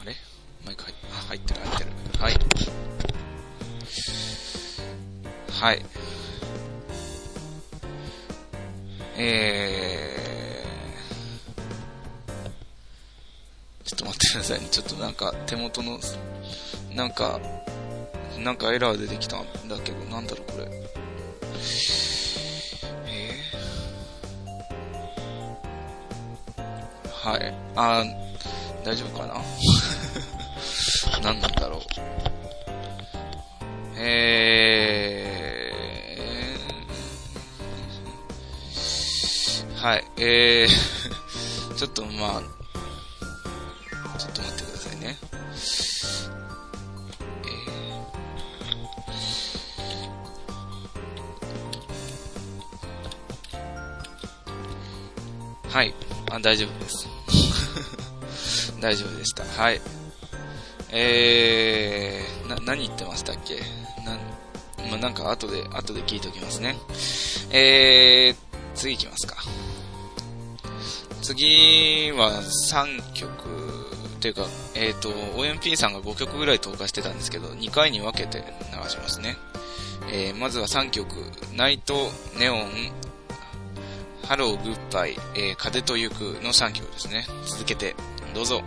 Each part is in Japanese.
あれマイク入ってる。はい。はい。ちょっと待ってくださいね。ちょっとなんか手元の、なんかエラー出てきたんだけど、なんだろうこれ。はい。大丈夫かな何なんだろう。はい。ちょっと待ってくださいね。はい。大丈夫です。大丈夫でした。はい。何言ってましたっけ？なんか後で聞いておきますね。次行きますか。次は3曲というか、OMP さんが5曲ぐらい投下してたんですけど、2回に分けて流しますね。まずは3曲、ナイト、ネオン、ハロー、グッバイ、風と行くの3曲ですね。続けて、どうぞ。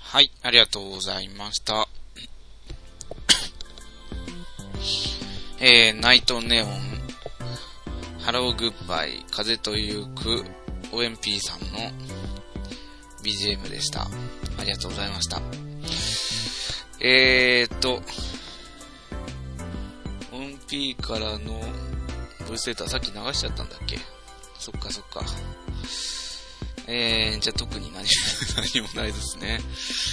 はい、ありがとうございました。ナイトネオン、ハローグッバイ、風とゆく、OMP さんの BGM でした。ありがとうございました。OMP からのボイスデータさっき流しちゃったんだっけ？そっか。じゃあ特に何もないですね。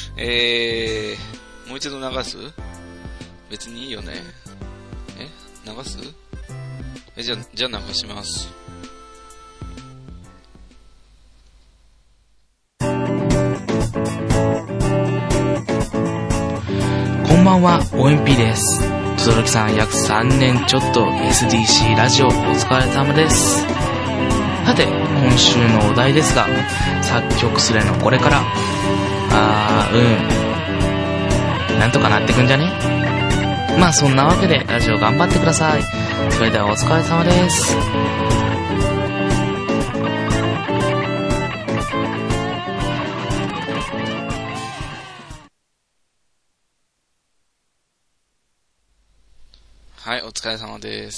もう一度流す？別にいいよね。流す？じゃあ流します。 こんばんは、OMP です。轟さん約3年ちょっと SDC ラジオお疲れ様です。さて、今週のお題ですが、作曲すれのこれから、なんとかなってくんじゃね？まあそんなわけでラジオ頑張ってください。それではお疲れ様です。 はい、お疲れ様です。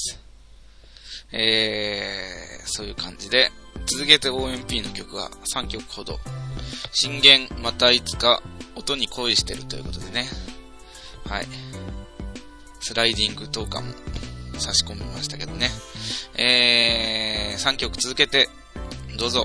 そういう感じで、続けて OMP の曲が3曲ほど、震源またいつか音に恋してるということでね、はい、スライディングとかも差し込みましたけどね、3曲続けてどうぞ。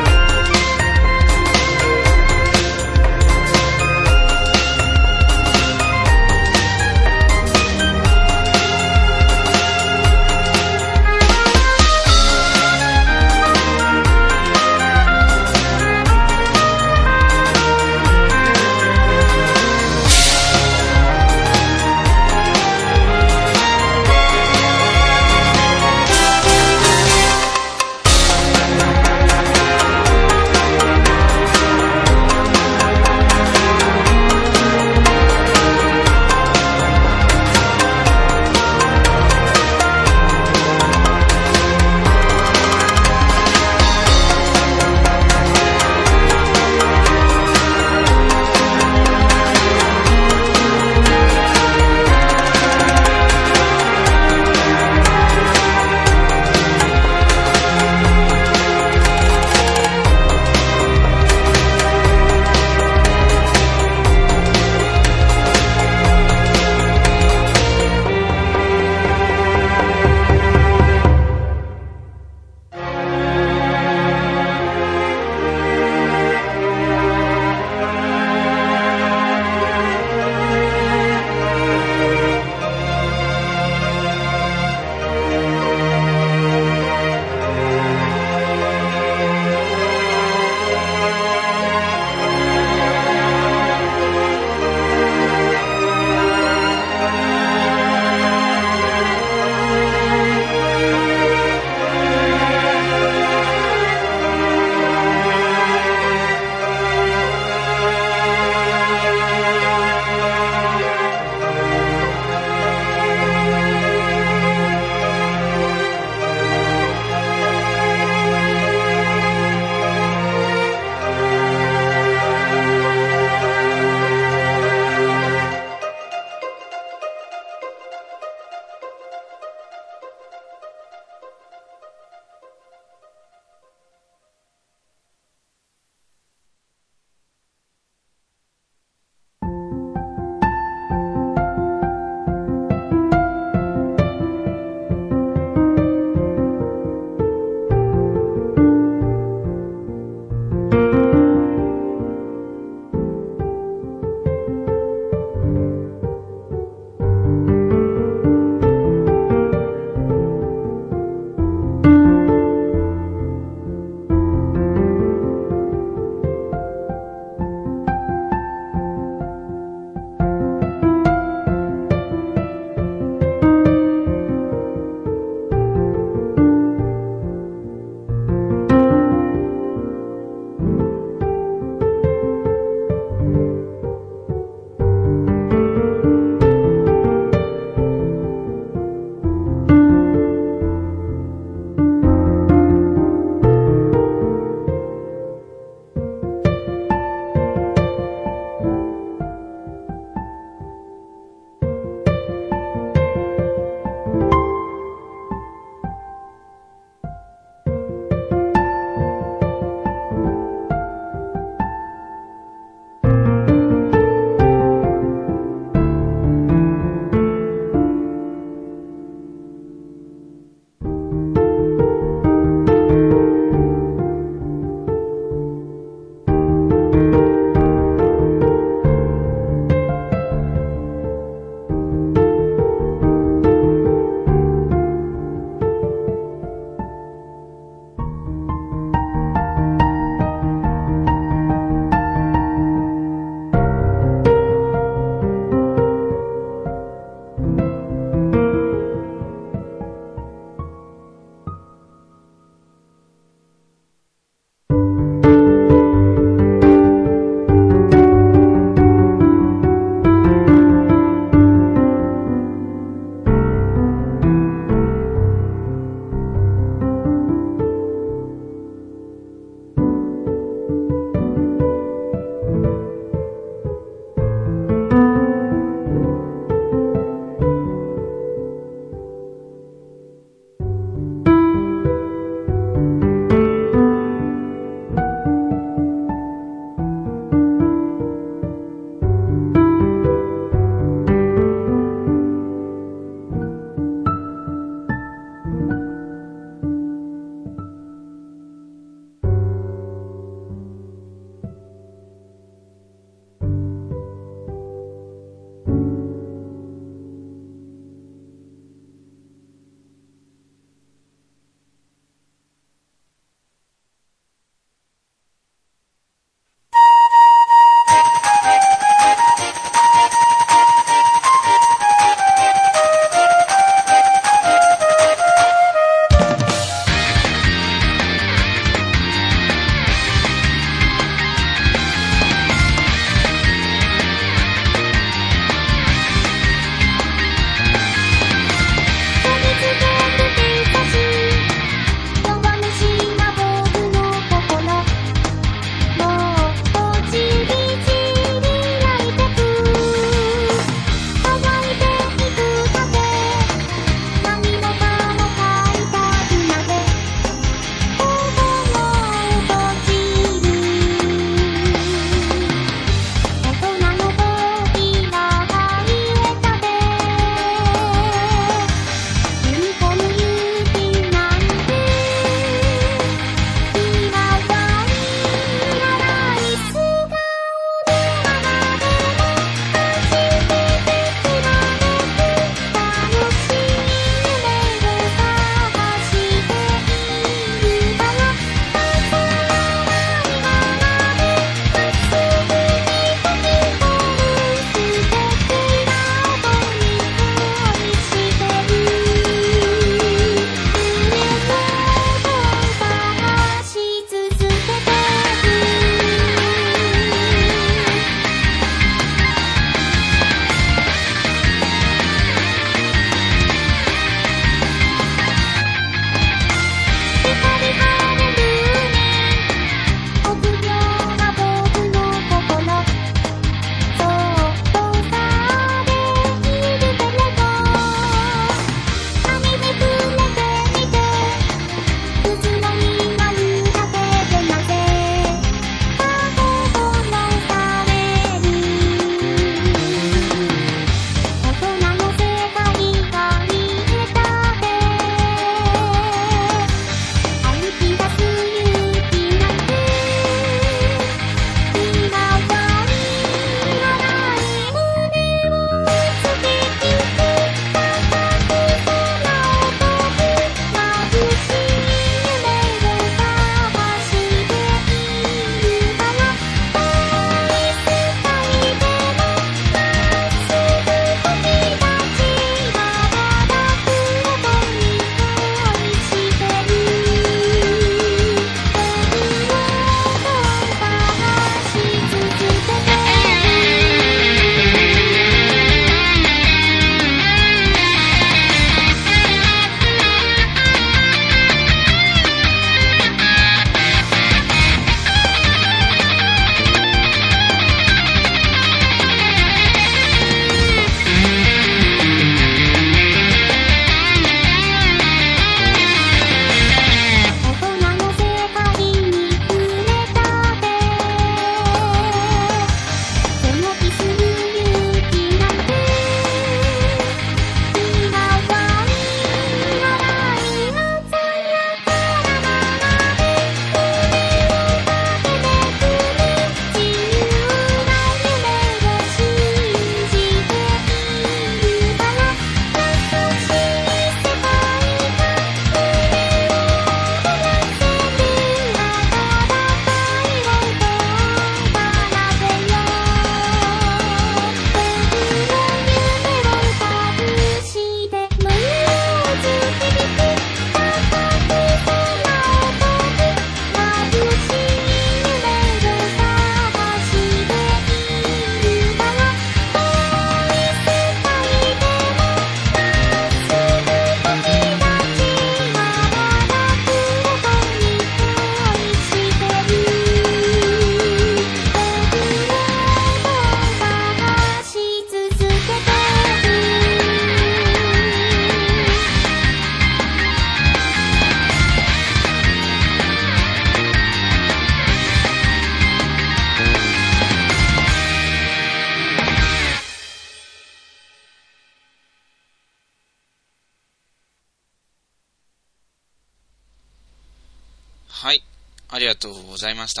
はい、ありがとうございました。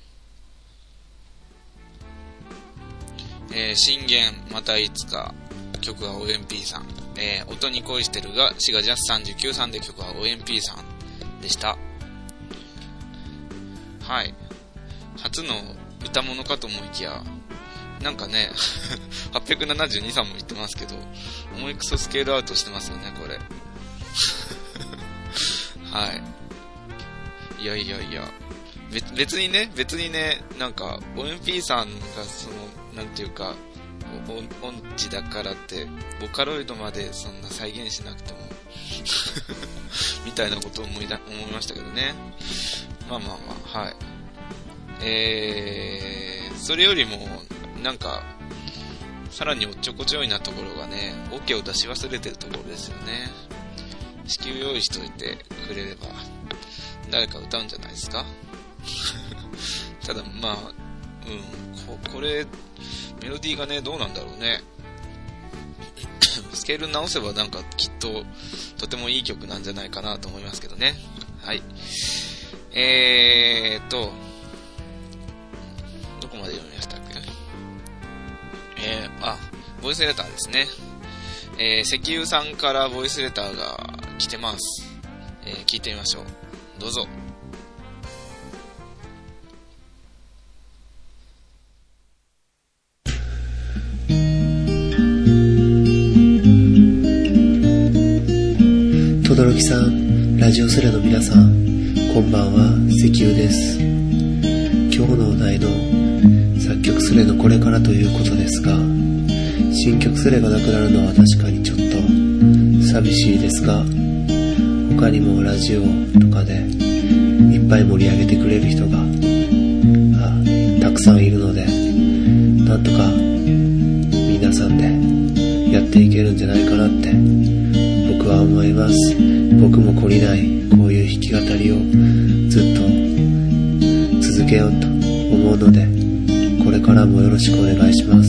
信玄またいつか、曲は OMP さん。音に恋してるがシガジャス39さんで、曲は OMP さんでした。はい。初の歌物かと思いきや、なんかね、872さんも言ってますけど、重いクソスケールアウトしてますよね、これ。はい。いや、別にね、なんか、OMP さんがなんていうか、音痴だからって、ボカロイドまでそんな再現しなくても、みたいなことを思いましたけどね。まあ、はい。それよりも、なんか、さらにおっちょこちょいなところがね、オケを出し忘れてるところですよね。至急用意しといてくれれば、誰か歌うんじゃないですか。ただ、まあ、これ、メロディーがね、どうなんだろうね。スケール直せばなんかきっと、とてもいい曲なんじゃないかなと思いますけどね。はい。どこまで読みましたっけ？ボイスレターですね。石油さんからボイスレターが来てます。聞いてみましょう。どうぞ。 轟さん、ラジオスレの皆さん、こんばんは、石油です。今日のお題の作曲スレのこれからということですが、新曲スレがなくなるのは確かにちょっと寂しいですが、他にもラジオとかでいっぱい盛り上げてくれる人がたくさんいるので、なんとか皆さんでやっていけるんじゃないかなって僕は思います。僕も懲りないこういう弾き語りをずっと続けようと思うので、これからもよろしくお願いします。